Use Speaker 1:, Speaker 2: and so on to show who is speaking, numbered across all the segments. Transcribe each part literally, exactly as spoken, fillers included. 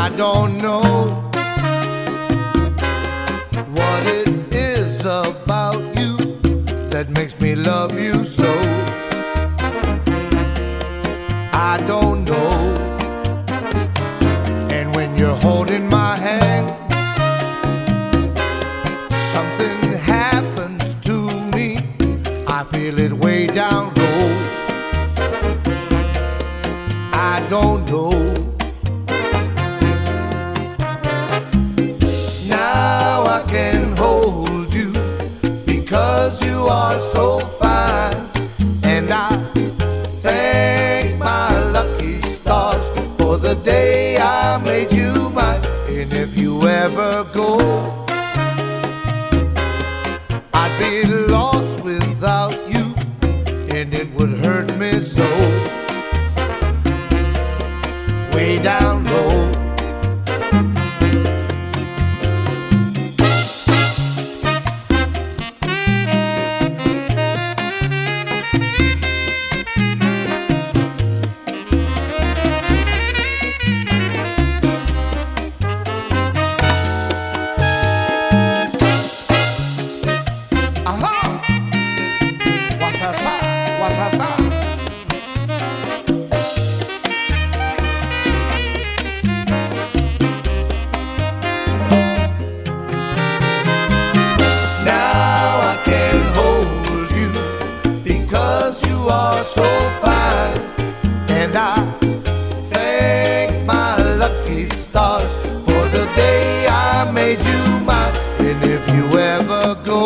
Speaker 1: I don't know what it is about you that makes me love you so. I don't know. And when you're holding my hand, something happens to me. I feel it way down low. I don't know. Now I can hold you because you are so fine, and I thank my lucky stars for the day I made you mine. And if you ever go, I'd be lost without you, and it would hurt me so. Way down low. You are so fine, and I thank my lucky stars for the day I made you mine. And if you ever go,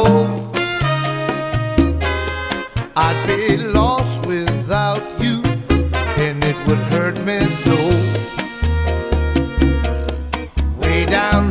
Speaker 1: I'd be lost without you, and it would hurt me so. Way down